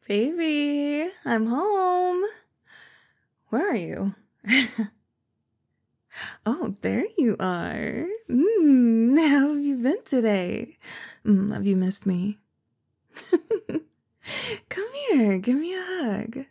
Baby, I'm home. Where are you? Oh, there you are. How have you been today? Have you missed me? Come here, give me a hug.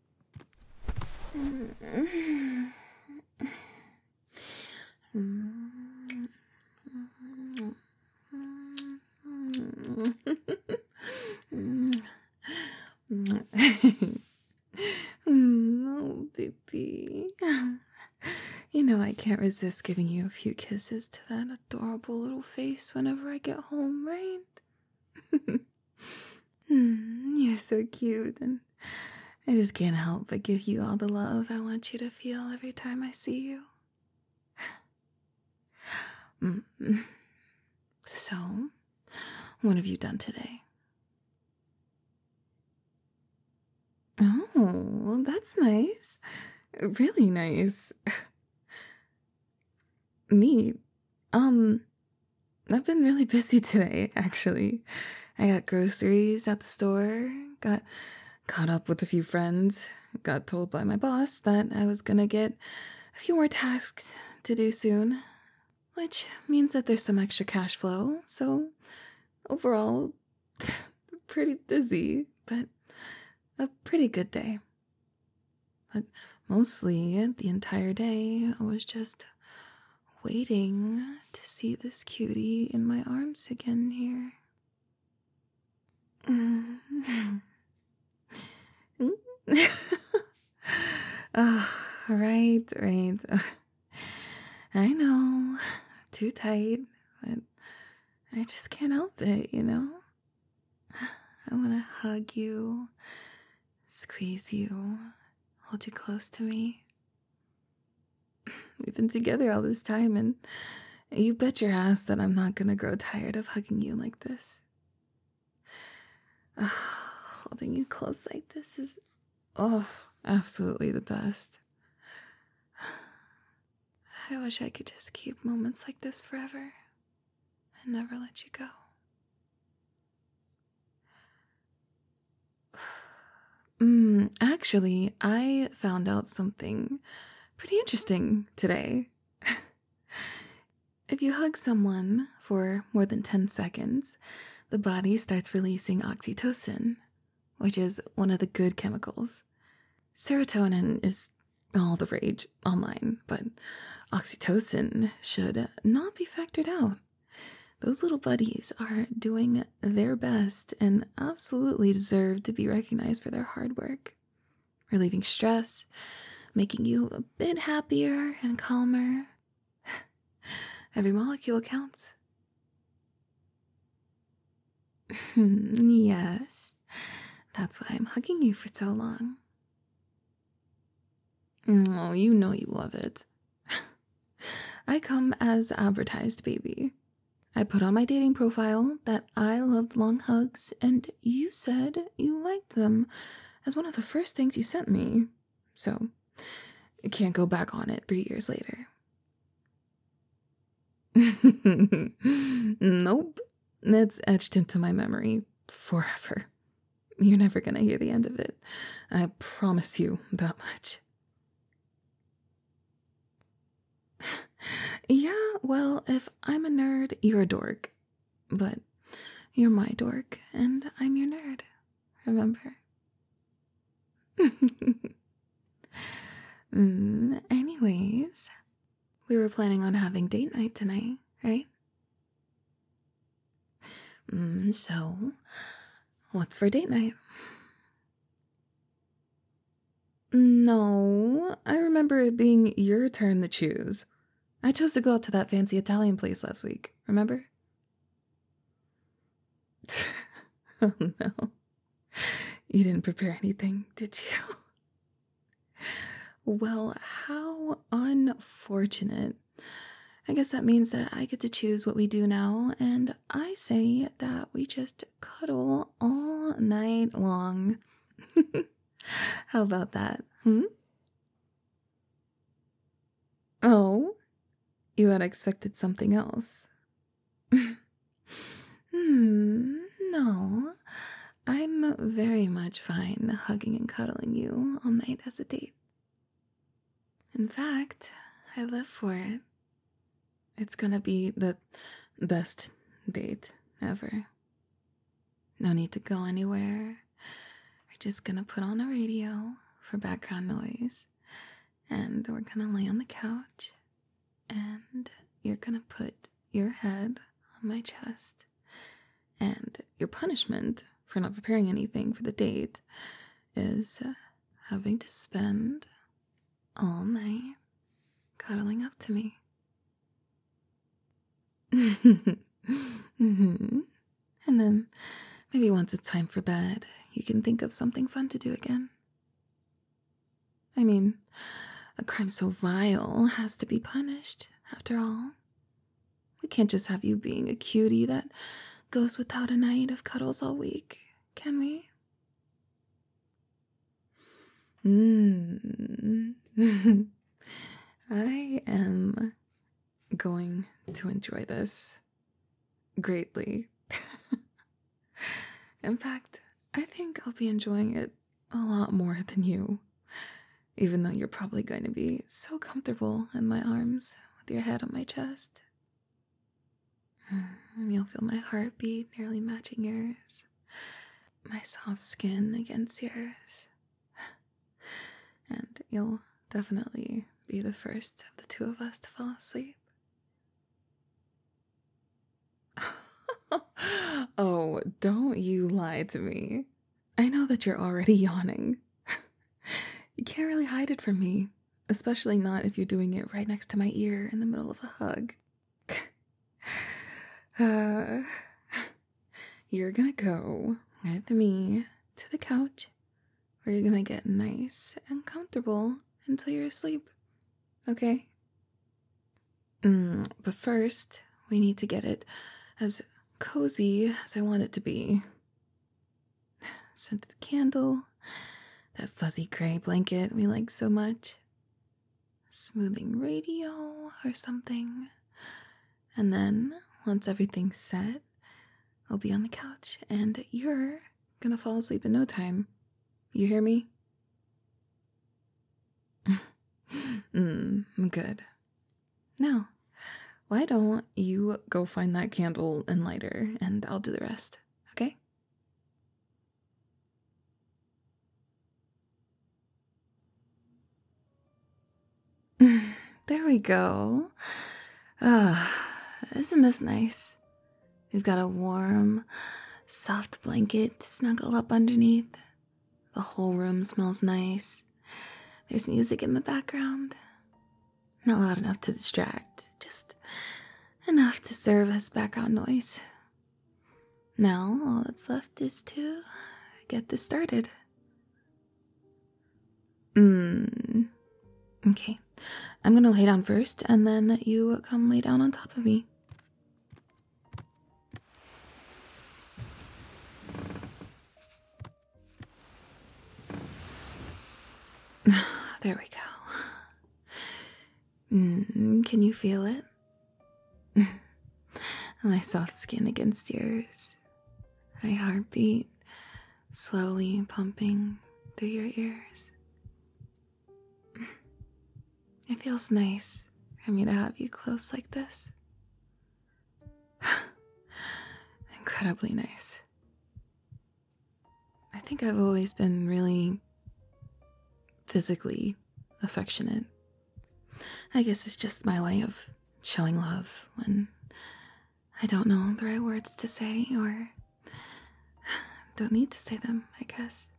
Oh, baby. You know I can't resist giving you a few kisses to that adorable little face whenever I get home, right? You're so cute, and I just can't help but give you all the love I want you to feel every time I see you. So, what have you done today? Oh, that's nice. Really nice. Me, I've been really busy today, actually. I got groceries at the store, got caught up with a few friends, got told by my boss that I was gonna get a few more tasks to do soon, which means that there's some extra cash flow, so overall, pretty busy, but a pretty good day. But mostly, the entire day, I was just waiting to see this cutie in my arms again here. Oh, right. I know, too tight, but I just can't help it, you know? I want to hug you, squeeze you, hold you close to me. We've been together all this time, and you bet your ass that I'm not gonna grow tired of hugging you like this. Holding you close like this is, absolutely the best. I wish I could just keep moments like this forever and never let you go. Actually, I found out something pretty interesting today. If you hug someone for more than 10 seconds, the body starts releasing oxytocin, which is one of the good chemicals. Serotonin is all the rage online, but oxytocin should not be factored out. Those little buddies are doing their best and absolutely deserve to be recognized for their hard work, relieving stress, making you a bit happier and calmer. Every molecule counts. Yes, that's why I'm hugging you for so long. Oh, you know you love it. I come as advertised, baby. I put on my dating profile that I loved long hugs, and you said you liked them as one of the first things you sent me. So, I can't go back on it 3 years later. Nope. It's etched into my memory forever. You're never gonna hear the end of it. I promise you that much. Yeah, well, if I'm a nerd, you're a dork. But you're my dork, and I'm your nerd. Remember? Anyways, we were planning on having date night tonight, right? So, what's for date night? No, I remember it being your turn to choose. I chose to go out to that fancy Italian place last week, remember? Oh no. You didn't prepare anything, did you? Well, how unfortunate. I guess that means that I get to choose what we do now, and I say that we just cuddle all night long. How about that, Oh, you had expected something else. No. I'm very much fine hugging and cuddling you all night as a date. In fact, I live for it. It's gonna be the best date ever. No need to go anywhere. We're just gonna put on a radio for background noise, and we're gonna lay on the couch, and you're gonna put your head on my chest, and your punishment for not preparing anything for the date is having to spend all night cuddling up to me. And then maybe once it's time for bed, you can think of something fun to do again. I mean, a crime so vile has to be punished, after all. We can't just have you being a cutie that goes without a night of cuddles all week, can we? I am going to enjoy this greatly. In fact, I think I'll be enjoying it a lot more than you, even though you're probably going to be so comfortable in my arms with your head on my chest. You'll feel my heartbeat nearly matching yours, my soft skin against yours, and you'll definitely be the first of the two of us to fall asleep. Oh, don't you lie to me. I know that you're already yawning. You can't really hide it from me, especially not if you're doing it right next to my ear in the middle of a hug. You're gonna go with me to the couch, where you're gonna get nice and comfortable until you're asleep, okay? But first, we need to get it as cozy as I want it to be. Scented candle, that fuzzy gray blanket we like so much, smoothing radio or something, and then once everything's set, I'll be on the couch and you're gonna fall asleep in no time. You hear me? Good. Now, why don't you go find that candle and lighter, and I'll do the rest, okay? There we go. Isn't this nice? We've got a warm, soft blanket to snuggle up underneath. The whole room smells nice. There's music in the background. Not loud enough to distract, just enough to serve as background noise. Now, all that's left is to get this started. Okay, I'm gonna lay down first, and then you come lay down on top of me. There we go. Can you feel it? My soft skin against yours. My heartbeat slowly pumping through your ears. It feels nice for me to have you close like this. Incredibly nice. I think I've always been really physically affectionate. I guess it's just my way of showing love when I don't know the right words to say or don't need to say them, I guess.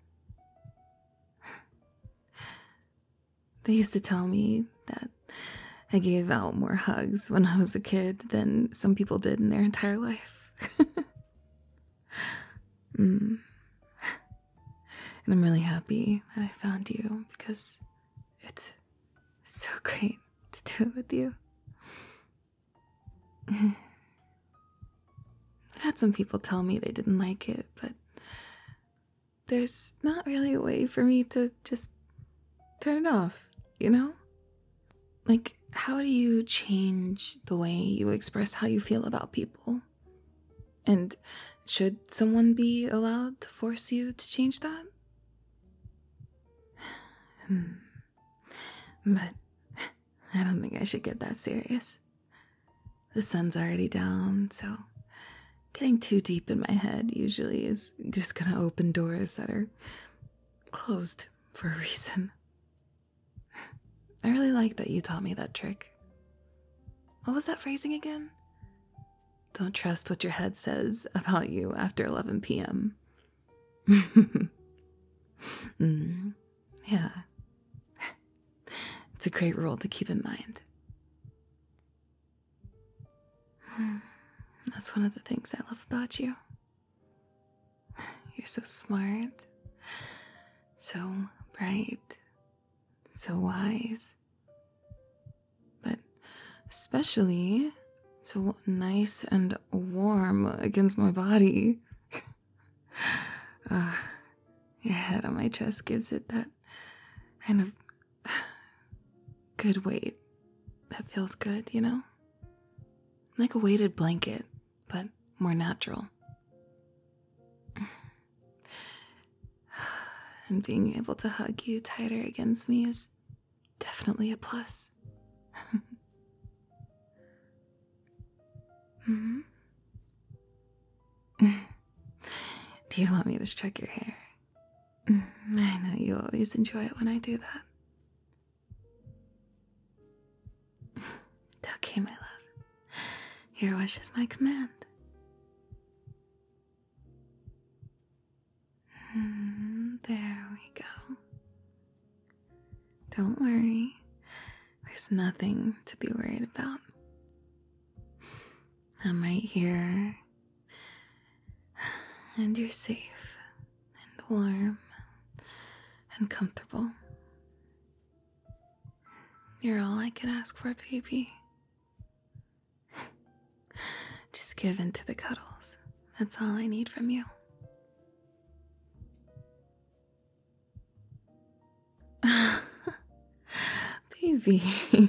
They used to tell me that I gave out more hugs when I was a kid than some people did in their entire life. And I'm really happy that I found you because it's so great to do it with you. I've had some people tell me they didn't like it, but there's not really a way for me to just turn it off, you know? Like, how do you change the way you express how you feel about people? And should someone be allowed to force you to change that? But I don't think I should get that serious. The sun's already down, so getting too deep in my head usually is just gonna open doors that are closed for a reason. I really like that you taught me that trick. What was that phrasing again? Don't trust what your head says about you after 11 p.m. Yeah. It's a great rule to keep in mind. That's one of the things I love about you. You're so smart, so bright, so wise, but especially so nice and warm against my body. Your head on my chest gives it that kind of good weight that feels good, you know? Like a weighted blanket, but more natural. And being able to hug you tighter against me is definitely a plus. Hmm. Do you want me to stroke your hair? I know you always enjoy it when I do that. Okay, my love. Your wish is my command. There we go. Don't worry. There's nothing to be worried about. I'm right here. And you're safe and warm and comfortable. You're all I could ask for, baby. Just give in to the cuddles. That's all I need from you. Baby.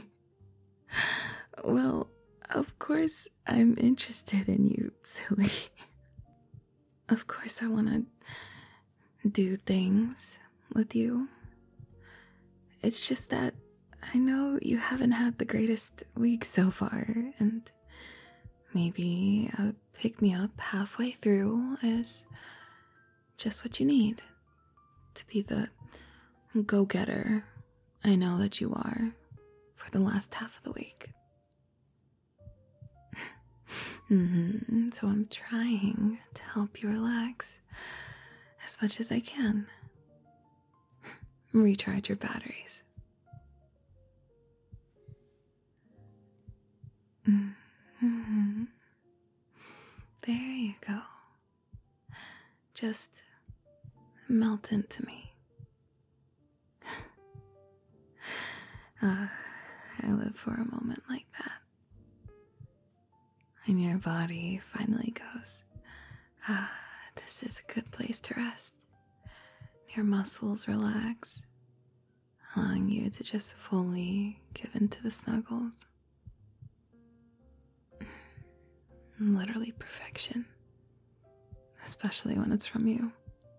Well, of course I'm interested in you, silly. Of course I want to do things with you. It's just that I know you haven't had the greatest week so far, and maybe a pick-me-up halfway through is just what you need to be the go-getter I know that you are for the last half of the week. So I'm trying to help you relax as much as I can. Recharge your batteries. There you go. Just melt into me. I live for a moment like that. And your body finally goes, this is a good place to rest. Your muscles relax, allowing you to just fully give into the snuggles. Literally perfection, especially when it's from you.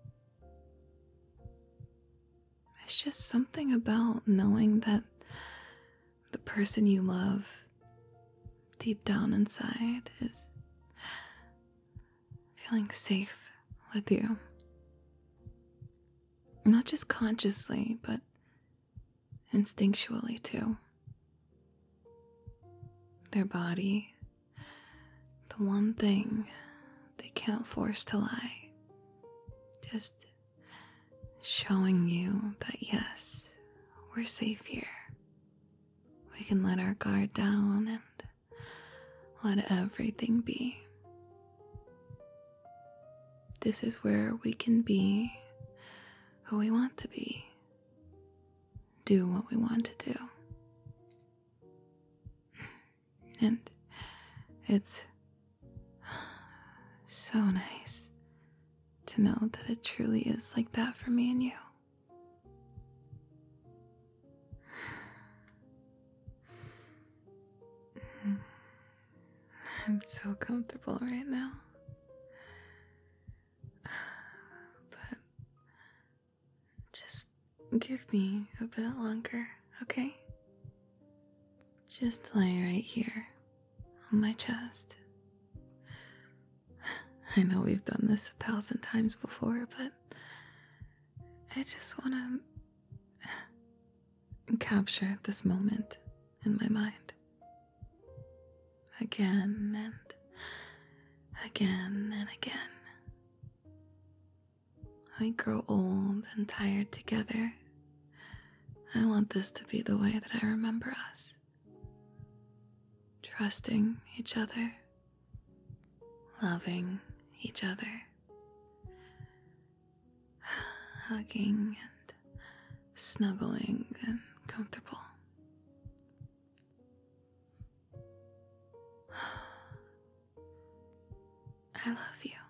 It's just something about knowing that the person you love deep down inside is feeling safe with you. Not just consciously, but instinctually too. Their body, the one thing they can't force to lie, just showing you that yes, we're safe here. We can let our guard down and let everything be. This is where we can be who we want to be. Do what we want to do. And it's so nice to know that it truly is like that for me and you. I'm so comfortable right now. Give me a bit longer, okay? Just lay right here on my chest. I know we've done this 1,000 times before, but I just want to capture this moment in my mind. Again and again and again. We grow old and tired together. I want this to be the way that I remember us. Trusting each other, loving each other, hugging and snuggling and comfortable. I love you.